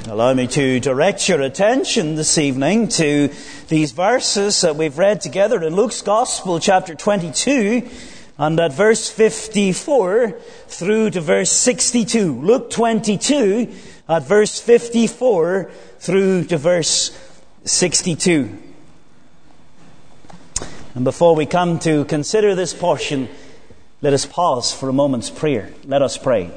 Allow me to direct your attention this evening to these verses that we've read together in Luke's Gospel, chapter 22, and at verse 54 through to verse 62. Luke 22, at verse 54 through to verse 62. And before we come to consider this portion, let us pause for a moment's prayer. Let us pray.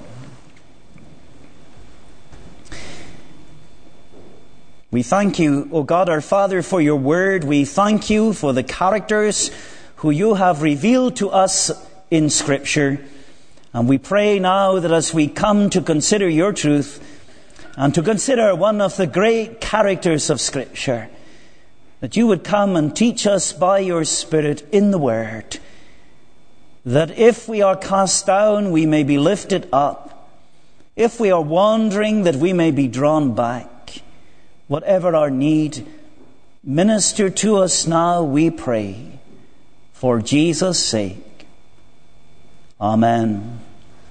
We thank you, O God our Father, for your word. We thank you for the characters who you have revealed to us in Scripture. And we pray now that as we come to consider your truth and to consider one of the great characters of Scripture, that you would come and teach us by your Spirit in the word, that if we are cast down, we may be lifted up. If we are wandering, that we may be drawn back. Whatever our need, minister to us now, we pray, for Jesus' sake. Amen.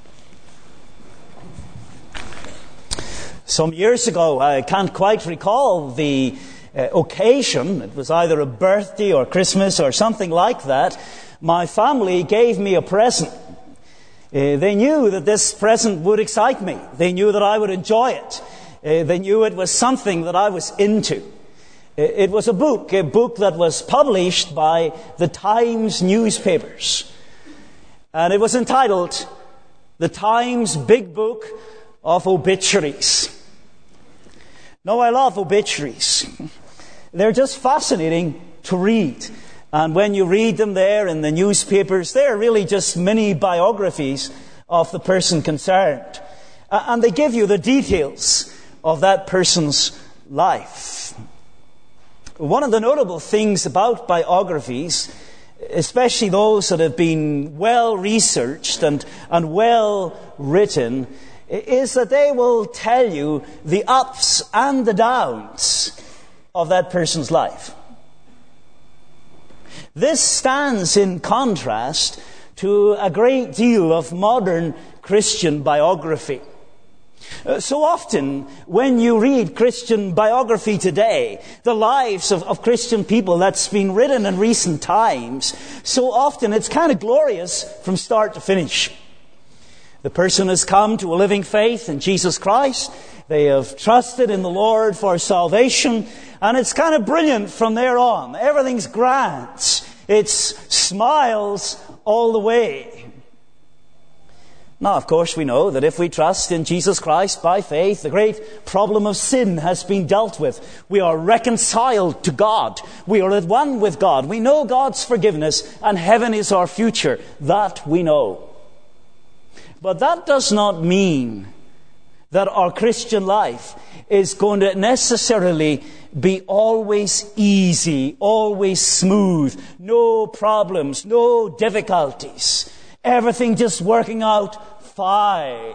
Some years ago, I can't quite recall the occasion. It was either a birthday or Christmas or something like that. My family gave me a present. They knew that this present would excite me. They knew that I would enjoy it. They knew it was something that I was into. It was a book that was published by the Times newspapers. And it was entitled, The Times Big Book of Obituaries. Now, I love obituaries. They're just fascinating to read. And when you read them there in the newspapers, they're really just mini biographies of the person concerned. And they give you the details of that person's life. One of the notable things about biographies, especially those that have been well researched and well written, is that they will tell you the ups and the downs of that person's life. This stands in contrast to a great deal of modern Christian biography. So often, when you read Christian biography today, the lives of Christian people that's been written in recent times, so often it's kind of glorious from start to finish. The person has come to a living faith in Jesus Christ. They have trusted in the Lord for salvation, and it's kind of brilliant from there on. Everything's grand. It's smiles all the way. Now, of course, we know that if we trust in Jesus Christ by faith, the great problem of sin has been dealt with. We are reconciled to God. We are at one with God. We know God's forgiveness, and heaven is our future. That we know. But that does not mean that our Christian life is going to necessarily be always easy, always smooth, no problems, no difficulties. Everything just working out fine.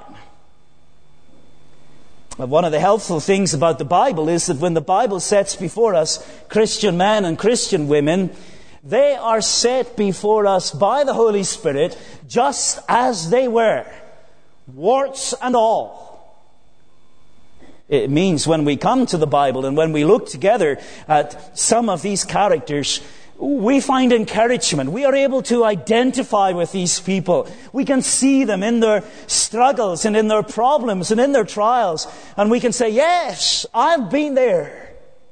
But one of the helpful things about the Bible is that when the Bible sets before us Christian men and Christian women, they are set before us by the Holy Spirit just as they were, warts and all. It means when we come to the Bible and when we look together at some of these characters, we find encouragement. We are able to identify with these people. We can see them in their struggles and in their problems and in their trials. And we can say, yes, I've been there.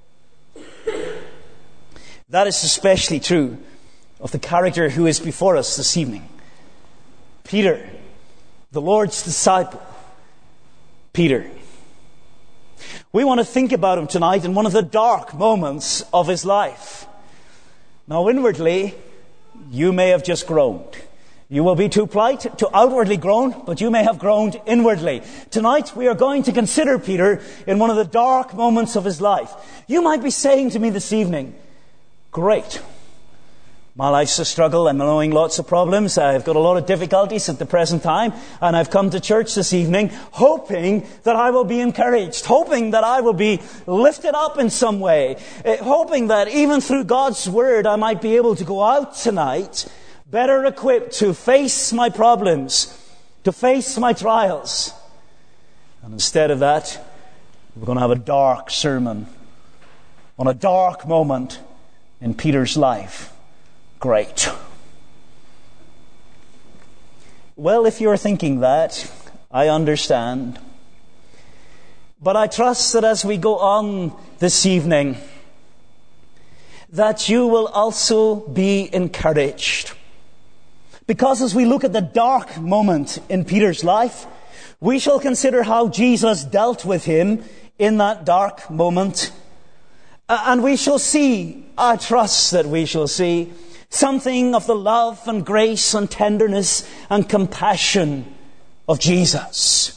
That is especially true of the character who is before us this evening. Peter, the Lord's disciple. Peter. We want to think about him tonight in one of the dark moments of his life. Now, inwardly, you may have just groaned. You will be too polite to outwardly groan, but you may have groaned inwardly. Tonight, we are going to consider Peter in one of the dark moments of his life. You might be saying to me this evening, great. My life's a struggle. I'm knowing lots of problems. I've got a lot of difficulties at the present time. And I've come to church this evening hoping that I will be encouraged, hoping that I will be lifted up in some way, hoping that even through God's Word I might be able to go out tonight better equipped to face my problems, to face my trials. And instead of that, We're going to have a dark sermon on a dark moment in Peter's life. Great. Well, if you're thinking that, I understand. But I trust that as we go on this evening, that you will also be encouraged. Because as we look at the dark moment in Peter's life, we shall consider how Jesus dealt with him in that dark moment. And we shall see, I trust that we shall see, something of the love and grace and tenderness and compassion of Jesus.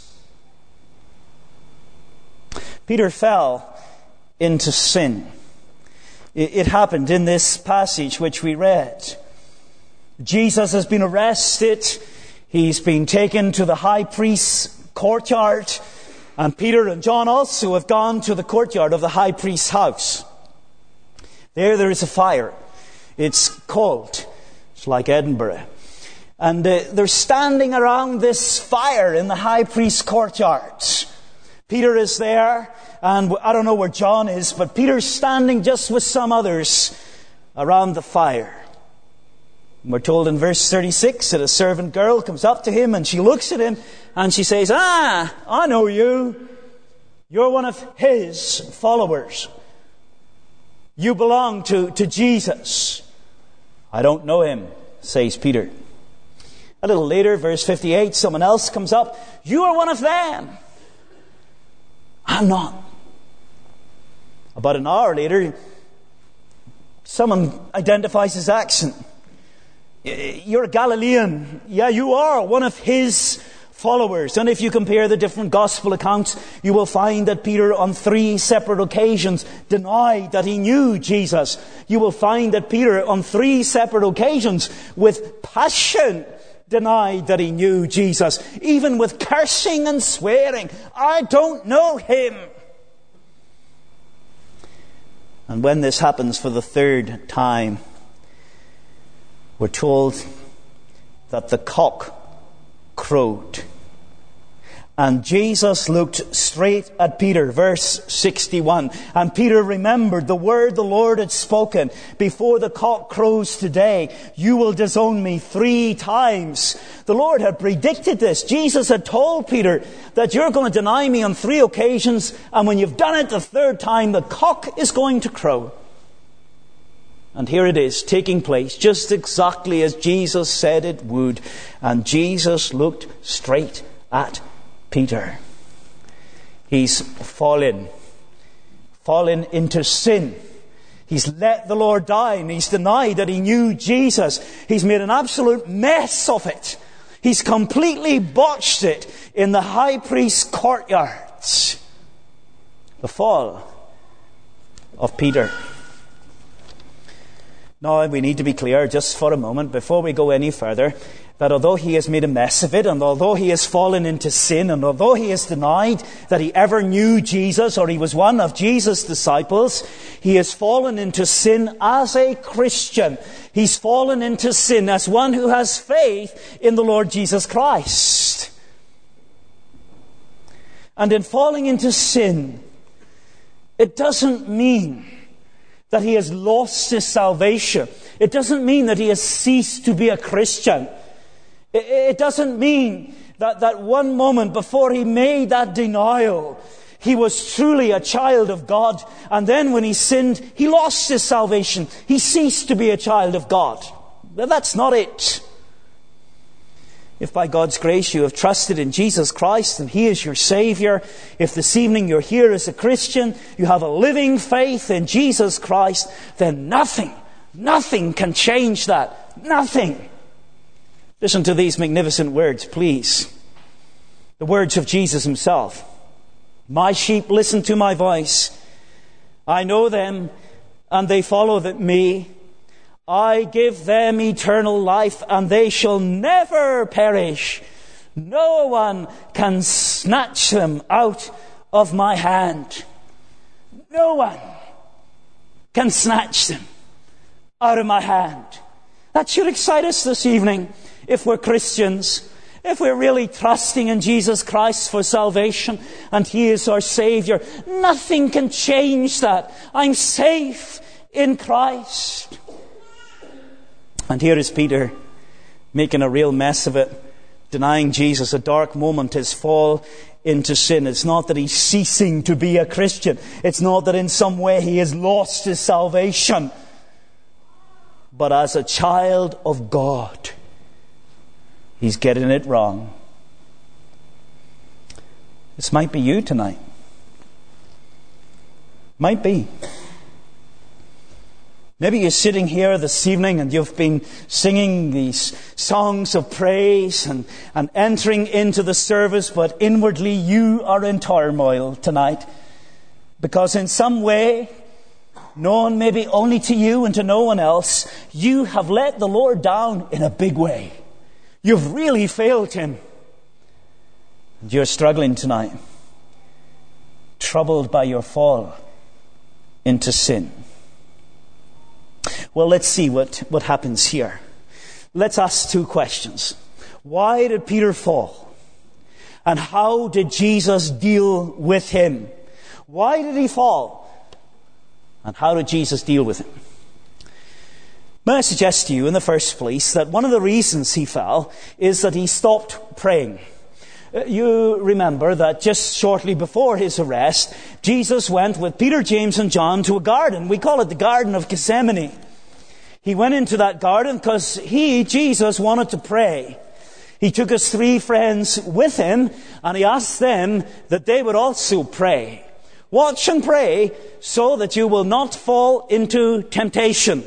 Peter fell into sin. It happened in this passage which we read. Jesus has been arrested. He's been taken to the high priest's courtyard. And Peter and John also have gone to the courtyard of the high priest's house. There is a fire. It's cold. It's like Edinburgh. And they're standing around this fire in the high priest's courtyard. Peter is there, and I don't know where John is, but Peter's standing just with some others around the fire. And we're told in verse 36 that a servant girl comes up to him and she looks at him and she says, I know you. You're one of his followers. You belong to Jesus. I don't know him, says Peter. A little later, verse 58, someone else comes up. You are one of them. I'm not. About an hour later, someone identifies his accent. You're a Galilean. Yeah, you are one of his followers. And if you compare the different gospel accounts, you will find that Peter on 3 separate occasions denied that he knew Jesus. You will find that Peter on 3 separate occasions with passion denied that he knew Jesus, even with cursing and swearing. I don't know him. And when this happens for the 3rd time, we're told that the cock crowed. And Jesus looked straight at Peter, verse 61. And Peter remembered the word the Lord had spoken. Before the cock crows today, you will disown me 3 times. The Lord had predicted this. Jesus had told Peter that you're going to deny me on 3 occasions. And when you've done it the 3rd time, the cock is going to crow. And here it is, taking place just exactly as Jesus said it would. And Jesus looked straight at Peter. He's fallen into sin. He's let the Lord down. He's denied that he knew Jesus. He's made an absolute mess of it. He's completely botched it in the high priest's courtyards. The fall of Peter. Now, we need to be clear just for a moment before we go any further that although he has made a mess of it, and although he has fallen into sin, and although he has denied that he ever knew Jesus or he was one of Jesus' disciples, he has fallen into sin as a Christian. He's fallen into sin as one who has faith in the Lord Jesus Christ. And in falling into sin, it doesn't mean that he has lost his salvation. It doesn't mean that he has ceased to be a Christian. It doesn't mean that one moment before he made that denial, he was truly a child of God. And then when he sinned, he lost his salvation. He ceased to be a child of God. That's not it. If by God's grace you have trusted in Jesus Christ and he is your Savior, if this evening you're here as a Christian, you have a living faith in Jesus Christ, then nothing can change that. Nothing. Listen to these magnificent words, please. The words of Jesus himself. My sheep listen to my voice. I know them and they follow me. I give them eternal life and they shall never perish. No one can snatch them out of my hand. No one can snatch them out of my hand. That should excite us this evening if we're Christians. if we're really trusting in Jesus Christ for salvation and He is our Savior, nothing can change that. I'm safe in Christ. And here is Peter making a real mess of it, denying Jesus. A dark moment, his fall into sin. It's not that he's ceasing to be a Christian. It's not that in some way he has lost his salvation. But as a child of God, he's getting it wrong. This might be you tonight. Might be. Maybe you're sitting here this evening and you've been singing these songs of praise and entering into the service, but inwardly you are in turmoil tonight. Because in some way, known maybe only to you and to no one else, you have let the Lord down in a big way. You've really failed Him. And you're struggling tonight, troubled by your fall into sin. Well, let's see what happens here. Let's ask two questions. Why did Peter fall? And how did Jesus deal with him? Why did he fall? And how did Jesus deal with him? May I suggest to you in the first place that one of the reasons he fell is that he stopped praying. You remember that just shortly before his arrest, Jesus went with Peter, James and John to a garden. We call it the Garden of Gethsemane. He went into that garden because Jesus, wanted to pray. He took his 3 friends with him and he asked them that they would also pray. Watch and pray so that you will not fall into temptation.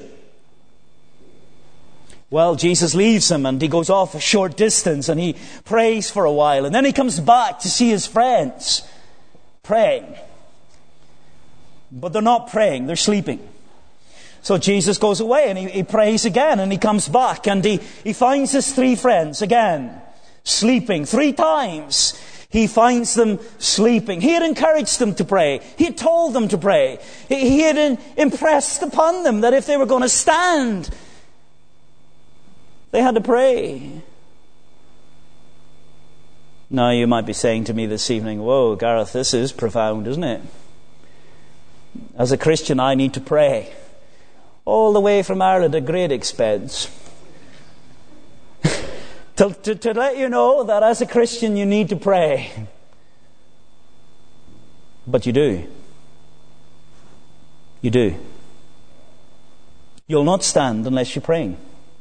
Well, Jesus leaves him and he goes off a short distance and he prays for a while. And then he comes back to see his friends praying. But they're not praying, they're sleeping. So Jesus goes away and he prays again and he comes back and he finds his 3 friends again sleeping. 3 times he finds them sleeping. He had encouraged them to pray. He had told them to pray. He had impressed upon them that if they were going to stand, they had to pray. Now you might be saying to me this evening, whoa, Gareth, this is profound, isn't it? As a Christian, I need to pray. All the way from Ireland at great expense. to let you know that as a Christian you need to pray. But you do. You do. You'll not stand unless you're praying.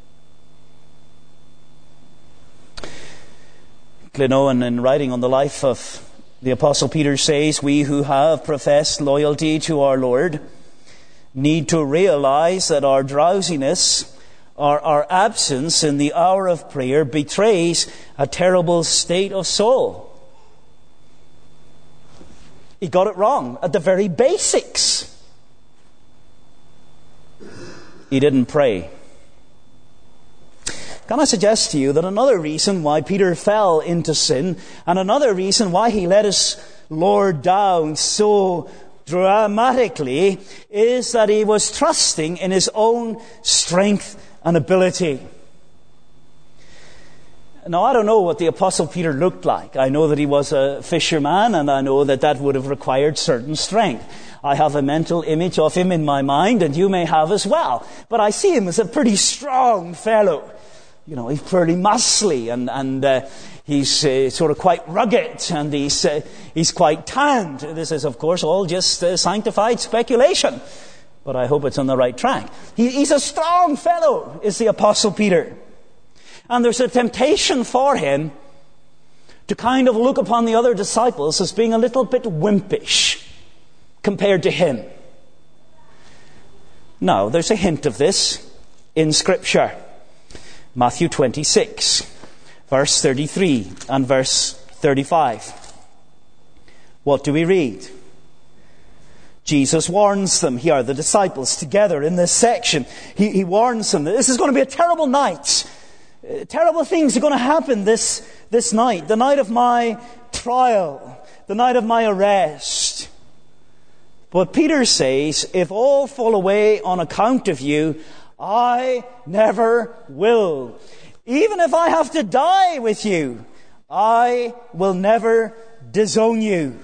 Glenowen, in writing on the life of the Apostle Peter, says, we who have professed loyalty to our Lord need to realize that our drowsiness, our absence in the hour of prayer betrays a terrible state of soul. He got it wrong at the very basics. He didn't pray. Can I suggest to you that another reason why Peter fell into sin, and another reason why he let his Lord down so dramatically, is that he was trusting in his own strength and ability. Now, I don't know what the Apostle Peter looked like. I know that he was a fisherman, and I know that would have required certain strength. I have a mental image of him in my mind, and you may have as well. But I see him as a pretty strong fellow. You know, he's pretty muscly, and he's sort of quite rugged, and he's quite tanned. This is, of course, all just sanctified speculation, but I hope it's on the right track. He's a strong fellow, is the Apostle Peter. And there's a temptation for him to kind of look upon the other disciples as being a little bit wimpish compared to him. Now, there's a hint of this in Scripture. Matthew 26, verse 33 and verse 35. What do we read? Jesus warns them. Here are the disciples together in this section. He warns them that this is going to be a terrible night. Terrible things are going to happen this night. The night of my trial. The night of my arrest. But Peter says, if all fall away on account of you, I never will. Even if I have to die with you, I will never disown you.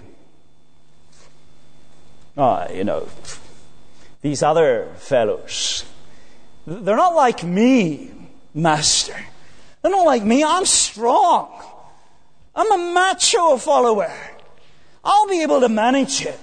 These other fellows, they're not like me, Master. They're not like me. I'm strong. I'm a macho follower. I'll be able to manage it.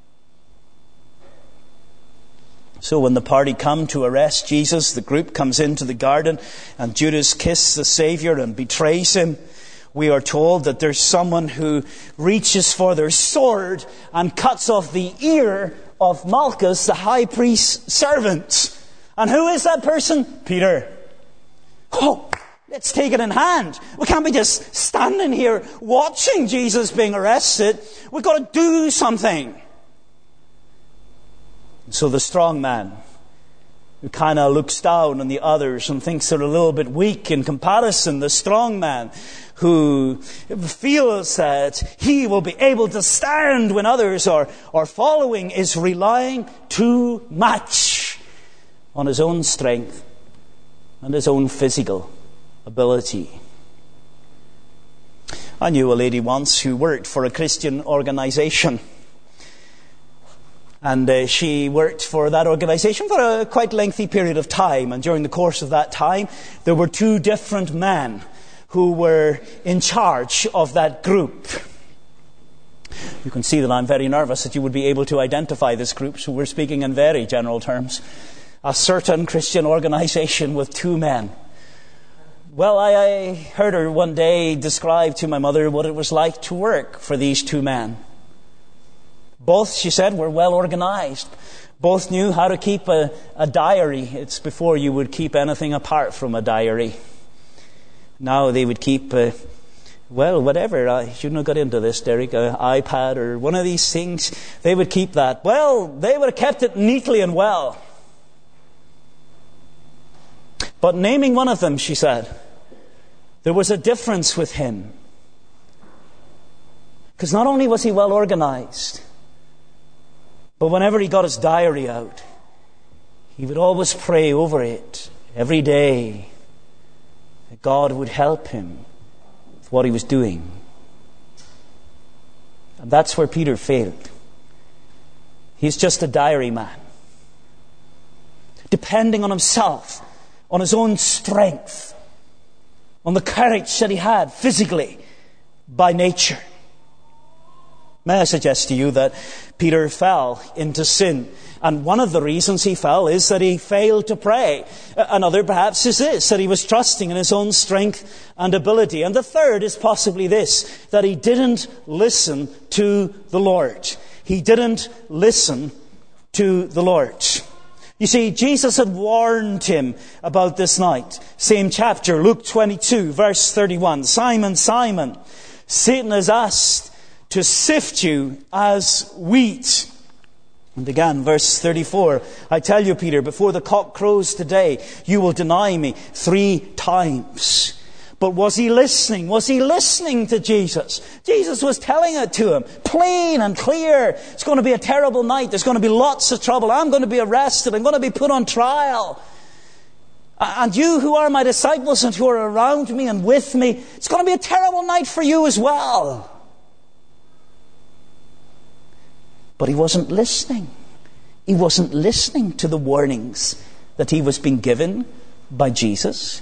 So when the party come to arrest Jesus, the group comes into the garden and Judas kisses the Savior and betrays him. We are told that there's someone who reaches for their sword and cuts off the ear of Malchus, the high priest's servant. And who is that person? Peter. Oh, let's take it in hand. We can't be just standing here watching Jesus being arrested. We've got to do something. So the strong man, who kind of looks down on the others and thinks they're a little bit weak in comparison, the strong man who feels that he will be able to stand when others are following, is relying too much on his own strength and his own physical ability. I knew a lady once who worked for a Christian organization. And she worked for that organization for a quite lengthy period of time. And during the course of that time, there were two different men who were in charge of that group. You can see that I'm very nervous that you would be able to identify this group, so we're speaking in very general terms. A certain Christian organization with two men. Well, I heard her one day describe to my mother what it was like to work for these two men. Both, she said, were well organized. Both knew how to keep a diary. It's before you would keep anything apart from a diary. Now they would keep, whatever. I shouldn't have got into this, Derek. An iPad or one of these things. They would keep that. Well, they would have kept it neatly and well. But naming one of them, she said, there was a difference with him. Because not only was he well organized, but whenever he got his diary out, he would always pray over it every day that God would help him with what he was doing. And that's where Peter failed. He's just a diary man, depending on himself, on his own strength, on the courage that he had physically by nature. May I suggest to you that Peter fell into sin. And one of the reasons he fell is that he failed to pray. Another perhaps is this, that he was trusting in his own strength and ability. And the third is possibly this, that he didn't listen to the Lord. He didn't listen to the Lord. You see, Jesus had warned him about this night. Same chapter, Luke 22, verse 31. Simon, Simon, Satan has asked to sift you as wheat. And again, verse 34, I tell you, Peter, before the cock crows today, you will deny me 3 times. But was he listening? Was he listening to Jesus? Jesus was telling it to him, plain and clear. It's going to be a terrible night. There's going to be lots of trouble. I'm going to be arrested. I'm going to be put on trial. And you who are my disciples and who are around me and with me, it's going to be a terrible night for you as well. But he wasn't listening. He wasn't listening to the warnings that he was being given by Jesus.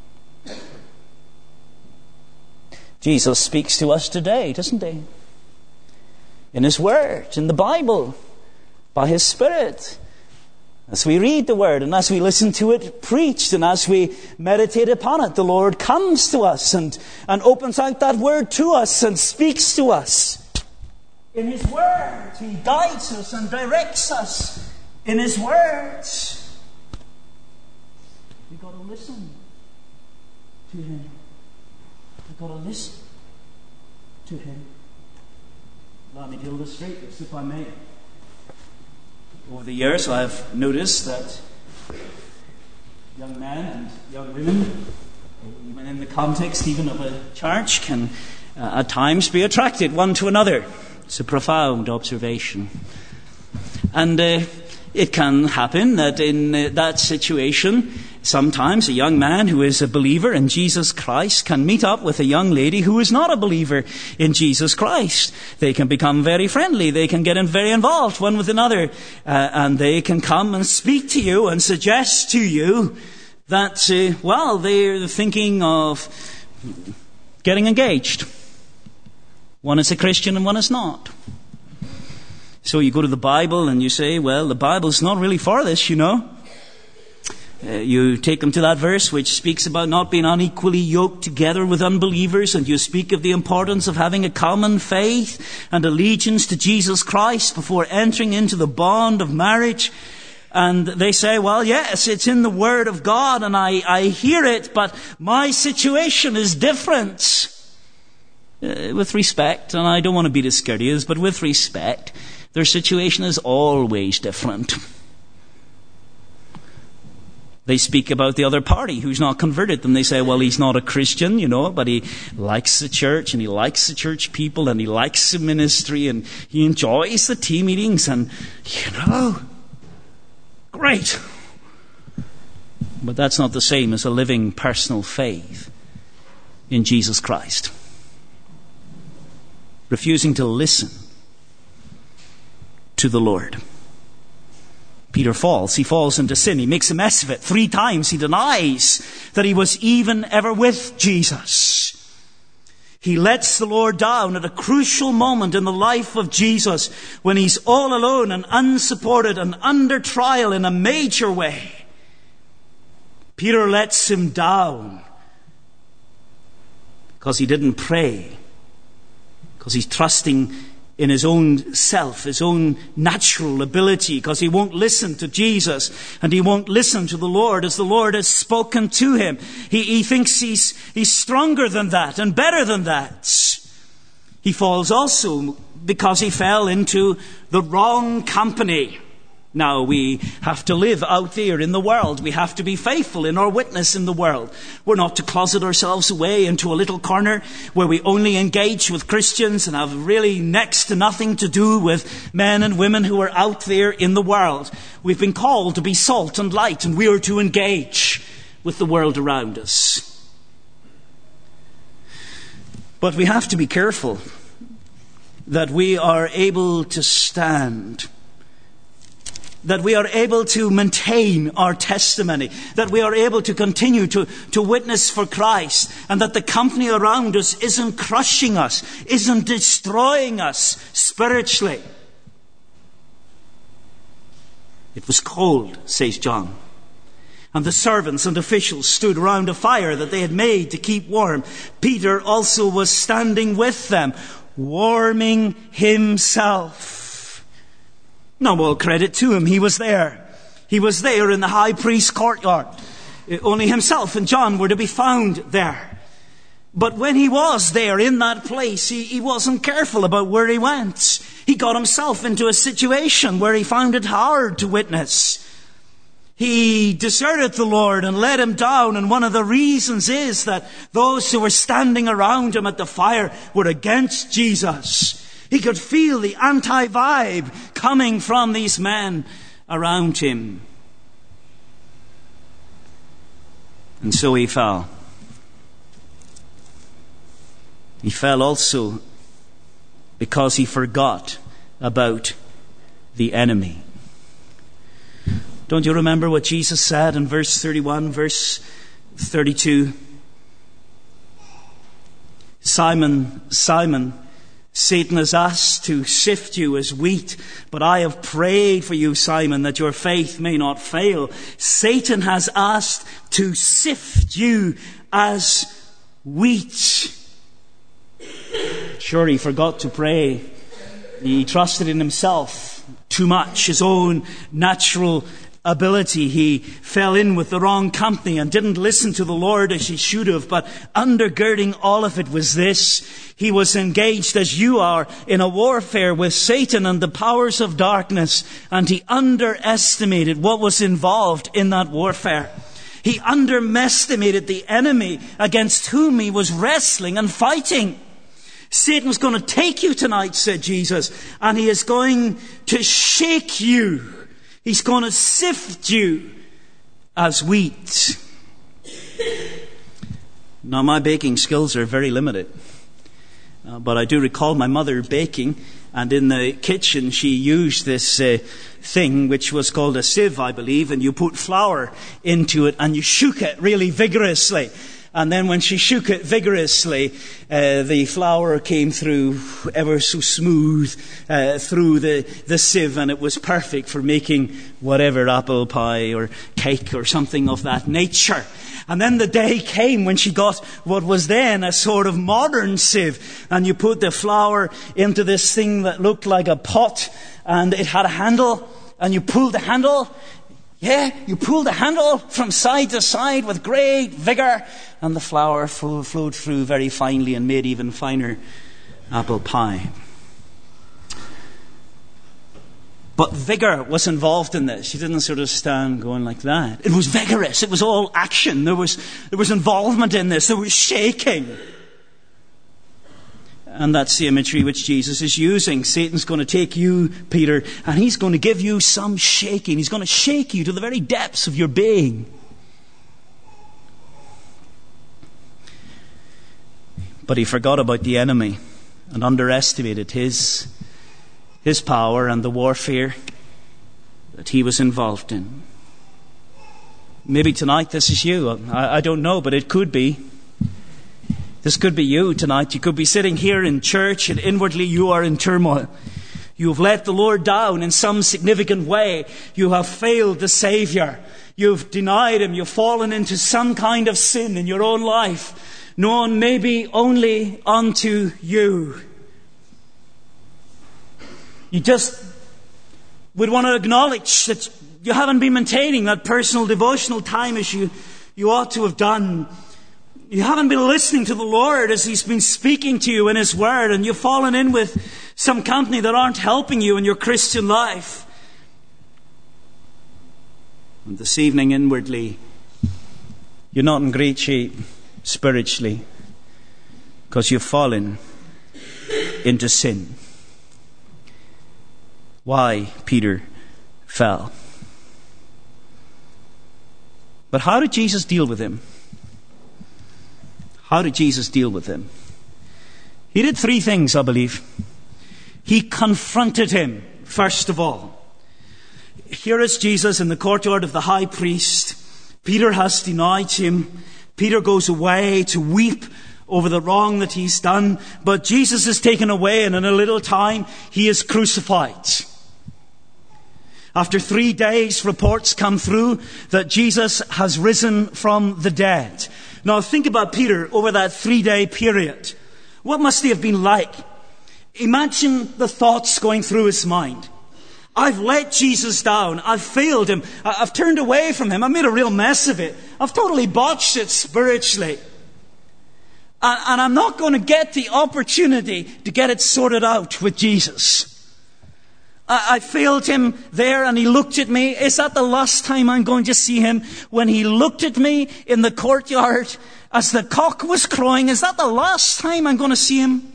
Jesus speaks to us today, doesn't he? In his word, in the Bible, by his Spirit. As we read the word and as we listen to it preached and as we meditate upon it, the Lord comes to us and opens out that word to us and speaks to us. In his word, he guides us and directs us in his words. We've got to listen to him. We've got to listen to him. Allow me to illustrate this, if I may. Over the years, I've noticed that young men and young women, even in the context even of a church, can at times be attracted one to another. It's a profound observation. And it can happen that in that situation, Sometimes a young man who is a believer in Jesus Christ can meet up with a young lady who is not a believer in Jesus Christ. They can become very friendly. They can get very involved one with another. And they can come and speak to you and suggest to you that, they're thinking of getting engaged. One is a Christian and one is not. So you go to the Bible and you say, well, the Bible's not really for this, you know. You take them to that verse which speaks about not being unequally yoked together with unbelievers, and you speak of the importance of having a common faith and allegiance to Jesus Christ before entering into the bond of marriage. And they say, well, yes, it's in the Word of God and I hear it, but my situation is different. With respect, and I don't want to be discourteous, but with respect, their situation is always different. They speak about the other party who's not converted, and they say, well, he's not a Christian, you know, but he likes the church, and he likes the church people, and he likes the ministry, and he enjoys the team meetings, and, great. But that's not the same as a living personal faith in Jesus Christ. Refusing to listen to the Lord. Peter falls. He falls into sin. He makes a mess of it. 3 times he denies that he was even ever with Jesus. He lets the Lord down at a crucial moment in the life of Jesus when he's all alone and unsupported and under trial in a major way. Peter lets him down because he didn't pray, because he's trusting in his own self, his own natural ability, because he won't listen to Jesus and he won't listen to the Lord as the Lord has spoken to him. He thinks he's stronger than that and better than that. He falls also because he fell into the wrong company. Now, we have to live out there in the world. We have to be faithful in our witness in the world. We're not to closet ourselves away into a little corner where we only engage with Christians and have really next to nothing to do with men and women who are out there in the world. We've been called to be salt and light, and we are to engage with the world around us. But we have to be careful that we are able to stand, that we are able to maintain our testimony, that we are able to continue to witness for Christ, and that the company around us isn't crushing us, isn't destroying us spiritually. It was cold, says John, and the servants and officials stood around a fire that they had made to keep warm. Peter also was standing with them, warming himself. Now, all credit to him. He was there. He was there in the high priest's courtyard. Only himself and John were to be found there. But when he was there in that place, he wasn't careful about where he went. He got himself into a situation where he found it hard to witness. He deserted the Lord and let him down. And one of the reasons is that those who were standing around him at the fire were against Jesus. He could feel the anti-vibe coming from these men around him. And so he fell. He fell also because he forgot about the enemy. Don't you remember what Jesus said in verse 31, verse 32? Simon, Simon, Satan has asked to sift you as wheat, but I have prayed for you, Simon, that your faith may not fail. Satan has asked to sift you as wheat. Sure, he forgot to pray. He trusted in himself too much, his own natural ability. He fell in with the wrong company and didn't listen to the Lord as he should have. But undergirding all of it was this: he was engaged, as you are, in a warfare with Satan and the powers of darkness, and he underestimated what was involved in that warfare. He underestimated the enemy against whom he was wrestling and fighting. Satan's going to take you tonight, said Jesus, and he is going to shake you. He's going to sift you as wheat. Now, my baking skills are very limited. But I do recall my mother baking, and in the kitchen she used this thing which was called a sieve, I believe, and you put flour into it and you shook it really vigorously. And then when she shook it vigorously, the flour came through ever so smooth through the sieve, and it was perfect for making whatever, apple pie or cake or something of that nature. And then the day came when she got what was then a sort of modern sieve, and you put the flour into this thing that looked like a pot, and it had a handle, and you pulled the handle. You pulled the handle from side to side with great vigor, and the flour flowed through very finely and made even finer apple pie. But vigor was involved in this. You didn't sort of stand going like that. It was vigorous. It was all action. There was involvement in this. There was shaking. And that's the imagery which Jesus is using. Satan's going to take you, Peter, and he's going to give you some shaking. He's going to shake you to the very depths of your being. But he forgot about the enemy and underestimated his power and the warfare that he was involved in. Maybe tonight this is you. I don't know, but it could be. This could be you tonight. You could be sitting here in church and inwardly you are in turmoil. You have let the Lord down in some significant way. You have failed the Savior. You've denied Him. You've fallen into some kind of sin in your own life, known maybe only unto you. You just would want to acknowledge that you haven't been maintaining that personal devotional time as you ought to have done. You haven't been listening to the Lord as He's been speaking to you in His Word, and you've fallen in with some company that aren't helping you in your Christian life. And this evening, inwardly, you're not in great shape spiritually because you've fallen into sin. Why Peter fell. But how did Jesus deal with him? How did Jesus deal with him? He did three things, I believe. He confronted him, first of all. Here is Jesus in the courtyard of the high priest. Peter has denied him. Peter goes away to weep over the wrong that he's done. But Jesus is taken away, and in a little time, he is crucified. After 3 days, reports come through that Jesus has risen from the dead. Now think about Peter over that 3-day period. What must he have been like? Imagine the thoughts going through his mind. I've let Jesus down. I've failed Him. I've turned away from Him. I've made a real mess of it. I've totally botched it spiritually. And I'm not going to get the opportunity to get it sorted out with Jesus. I failed Him there, and He looked at me. Is that the last time I'm going to see Him? When He looked at me in the courtyard as the cock was crowing, is that the last time I'm going to see Him?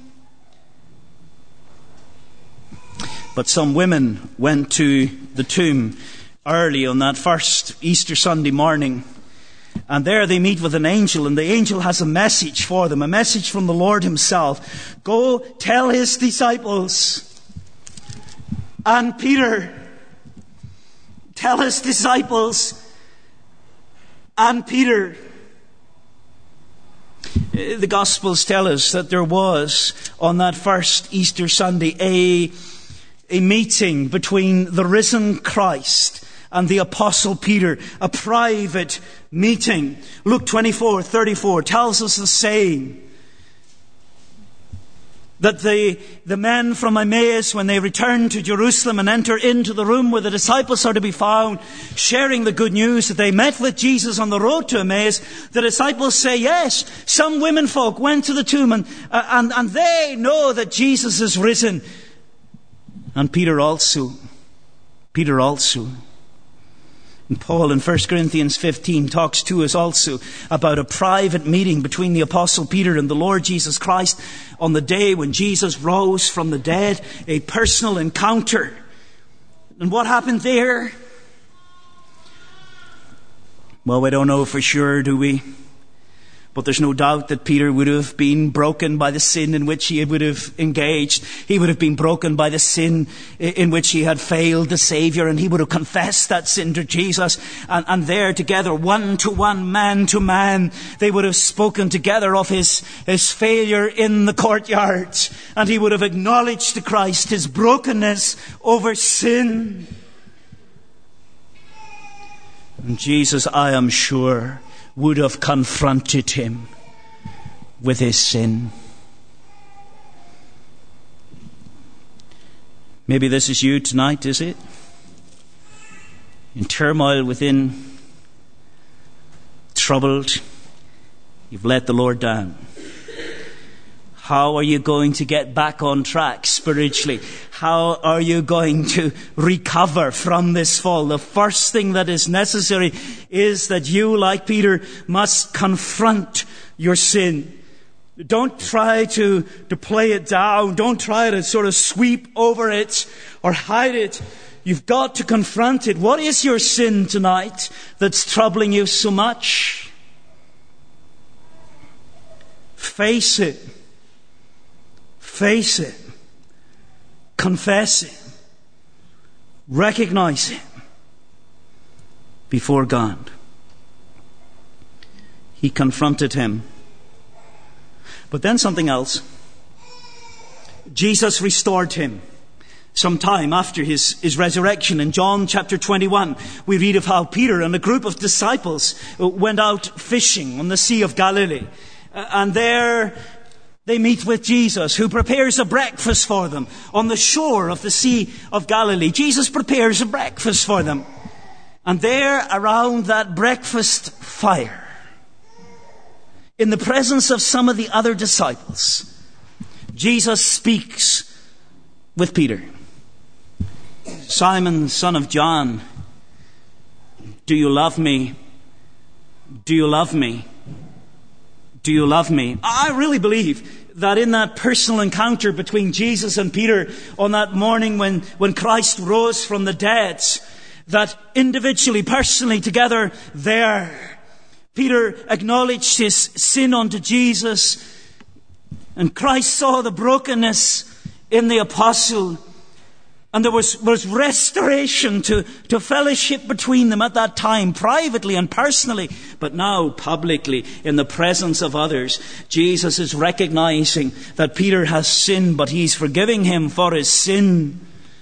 But some women went to the tomb early on that first Easter Sunday morning. And there they meet with an angel, and the angel has a message for them, a message from the Lord Himself. Go tell His disciples and Peter, tell His disciples and Peter. The Gospels tell us that there was on that first Easter Sunday a meeting between the risen Christ and the Apostle Peter, a private meeting. Luke 24:34 tells us the saying that the men from Emmaus, when they return to Jerusalem and enter into the room where the disciples are to be found, sharing the good news that they met with Jesus on the road to Emmaus, the disciples say, yes, some women folk went to the tomb and they know that Jesus is risen. And Peter also. And Paul in 1 Corinthians 15 talks to us also about a private meeting between the Apostle Peter and the Lord Jesus Christ on the day when Jesus rose from the dead, a personal encounter. And what happened there? Well, we don't know for sure, do we? But there's no doubt that Peter would have been broken by the sin in which he would have engaged. He would have been broken by the sin in which he had failed the Savior, and he would have confessed that sin to Jesus. And there together, one to one, man to man, they would have spoken together of his failure in the courtyard. And he would have acknowledged to Christ his brokenness over sin. And Jesus, I am sure, would have confronted him with his sin. Maybe this is you tonight, is it? In turmoil within, troubled, you've let the Lord down. How are you going to get back on track spiritually? How are you going to recover from this fall? The first thing that is necessary is that you, like Peter, must confront your sin. Don't try to play it down. Don't try to sort of sweep over it or hide it. You've got to confront it. What is your sin tonight that's troubling you so much? Face it. Face it. Confess it. Recognize it before God. He confronted him. But then something else. Jesus restored him. Some time after his resurrection, in John chapter 21, we read of how Peter and a group of disciples went out fishing on the Sea of Galilee. And there they meet with Jesus, who prepares a breakfast for them on the shore of the Sea of Galilee. Jesus prepares a breakfast for them. And there, around that breakfast fire, in the presence of some of the other disciples, Jesus speaks with Peter. Simon, son of John, do you love me? Do you love me? Do you love me? I really believe that in that personal encounter between Jesus and Peter on that morning when Christ rose from the dead, that individually, personally, together there, Peter acknowledged his sin unto Jesus, and Christ saw the brokenness in the apostle, and there was restoration to fellowship between them at that time, privately and personally, but now publicly in the presence of others. Jesus is recognizing that Peter has sinned, but he's forgiving him for his sin.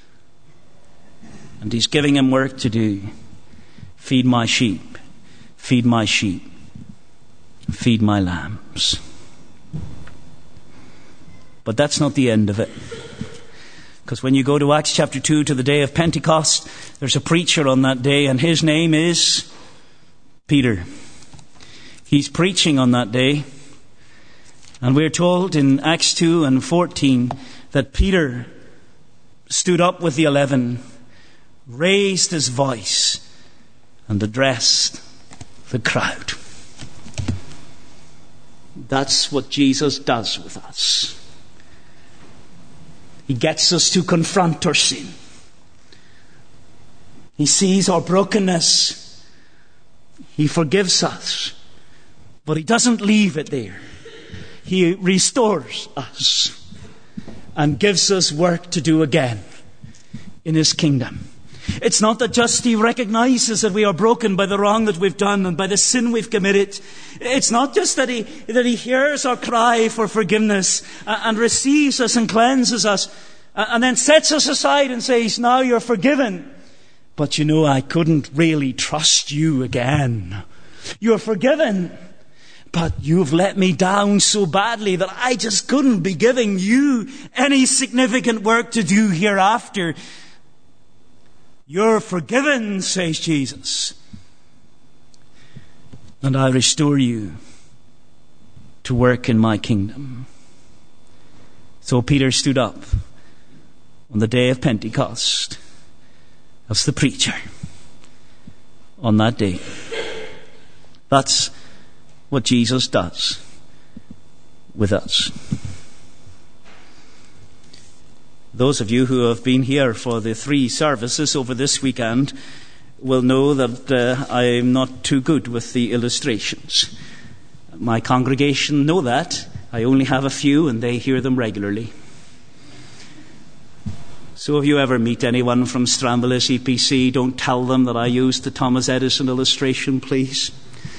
And he's giving him work to do. Feed my sheep, feed my sheep, feed my lambs. But that's not the end of it. Because when you go to Acts chapter 2 to the day of Pentecost, there's a preacher on that day, and his name is Peter. He's preaching on that day. And we're told in Acts 2 and 14 that Peter stood up with the 11, raised his voice, and addressed the crowd. That's what Jesus does with us. He gets us to confront our sin. He sees our brokenness. He forgives us. But he doesn't leave it there. He restores us and gives us work to do again in his kingdom. It's not that just he recognizes that we are broken by the wrong that we've done and by the sin we've committed. It's not just that he hears our cry for forgiveness and receives us and cleanses us and then sets us aside and says, now you're forgiven. But you know, I couldn't really trust you again. You're forgiven. But you've let me down so badly that I just couldn't be giving you any significant work to do hereafter. You're forgiven, says Jesus. And I restore you to work in my kingdom. So Peter stood up on the day of Pentecost as the preacher on that day. That's what Jesus does with us. Those of you who have been here for the 3 services over this weekend will know that I'm not too good with the illustrations. My congregation know that. I only have a few and they hear them regularly. So if you ever meet anyone from Strambolis EPC, don't tell them that I used the Thomas Edison illustration, please.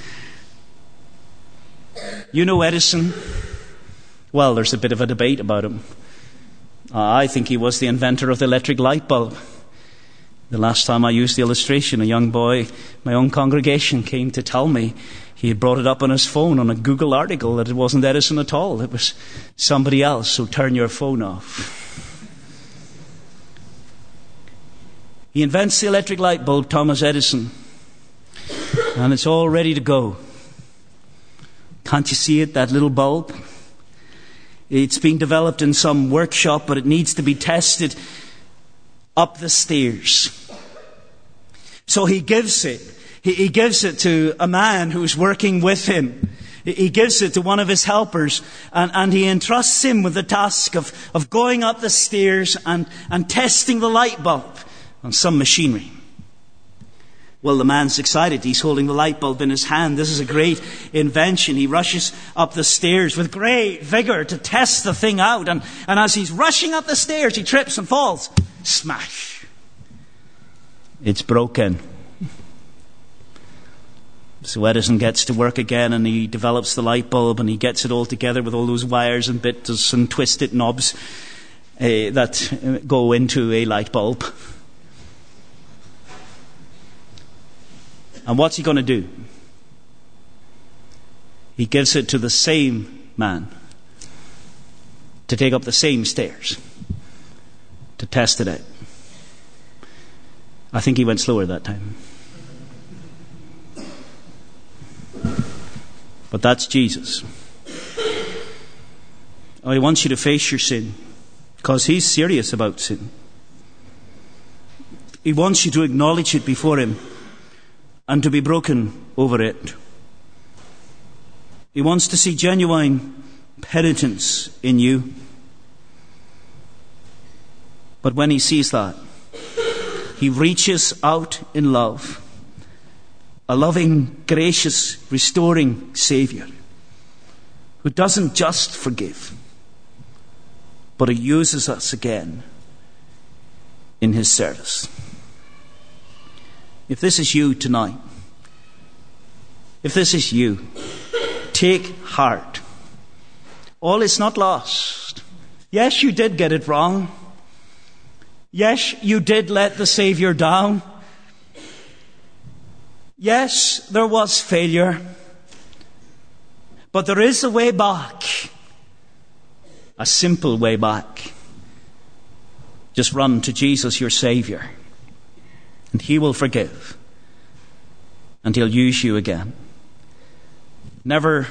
You know Edison? Well, there's a bit of a debate about him. I think he was the inventor of the electric light bulb. The last time I used the illustration, a young boy, my own congregation, came to tell me he had brought it up on his phone on a Google article that it wasn't Edison at all. It was somebody else, so turn your phone off. He invents the electric light bulb, Thomas Edison, and it's all ready to go. Can't you see it, that little bulb? It's being developed in some workshop, but it needs to be tested up the stairs. So he gives it. He gives it to a man who's working with him. He gives it to one of his helpers, and he entrusts him with the task of going up the stairs and testing the light bulb on some machinery. Well, the man's excited. He's holding the light bulb in his hand. This is a great invention. He rushes up the stairs with great vigor to test the thing out. And as he's rushing up the stairs, he trips and falls. Smash. It's broken. So Edison gets to work again, and he develops the light bulb, and he gets it all together with all those wires and bits and twisted knobs that go into a light bulb. And what's he going to do? He gives it to the same man to take up the same stairs to test it out. I think he went slower that time. But that's Jesus. Oh, he wants you to face your sin because he's serious about sin. He wants you to acknowledge it before him and to be broken over it. He wants to see genuine penitence in you. But when he sees that, he reaches out in love, a loving, gracious, restoring Savior who doesn't just forgive, but who uses us again in his service. If this is you tonight, if this is you, take heart. All is not lost. Yes, you did get it wrong. Yes, you did let the Savior down. Yes, there was failure. But there is a way back. A simple way back. Just run to Jesus, your Savior. And he will forgive. And he'll use you again. Never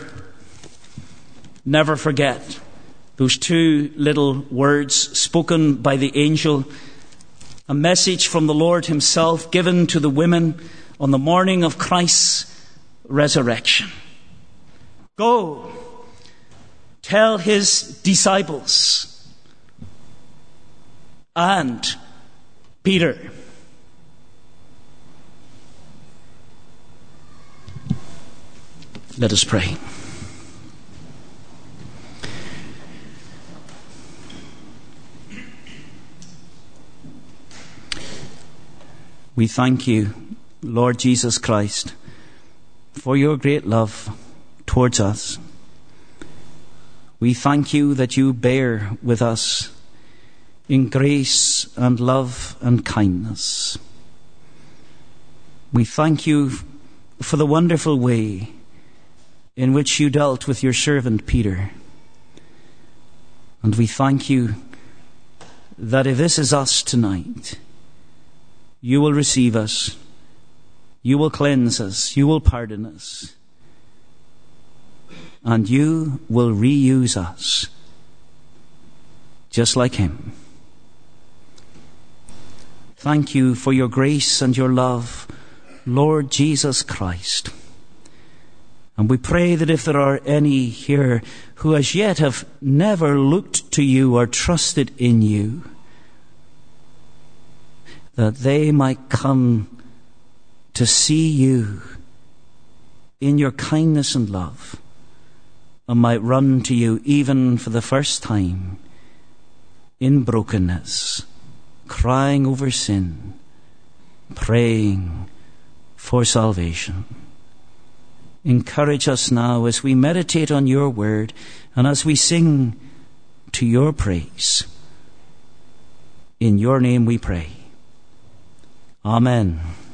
forget those two little words spoken by the angel. A message from the Lord himself given to the women on the morning of Christ's resurrection. Go, tell his disciples and Peter. Let us pray. We thank you, Lord Jesus Christ, for your great love towards us. We thank you that you bear with us in grace and love and kindness. We thank you for the wonderful way in which you dealt with your servant Peter. And we thank you that if this is us tonight, you will receive us, you will cleanse us, you will pardon us, and you will reuse us just like him. Thank you for your grace and your love, Lord Jesus Christ. And we pray that if there are any here who as yet have never looked to you or trusted in you, that they might come to see you in your kindness and love, and might run to you even for the first time in brokenness, crying over sin, praying for salvation. Encourage us now as we meditate on your word and as we sing to your praise. In your name we pray. Amen.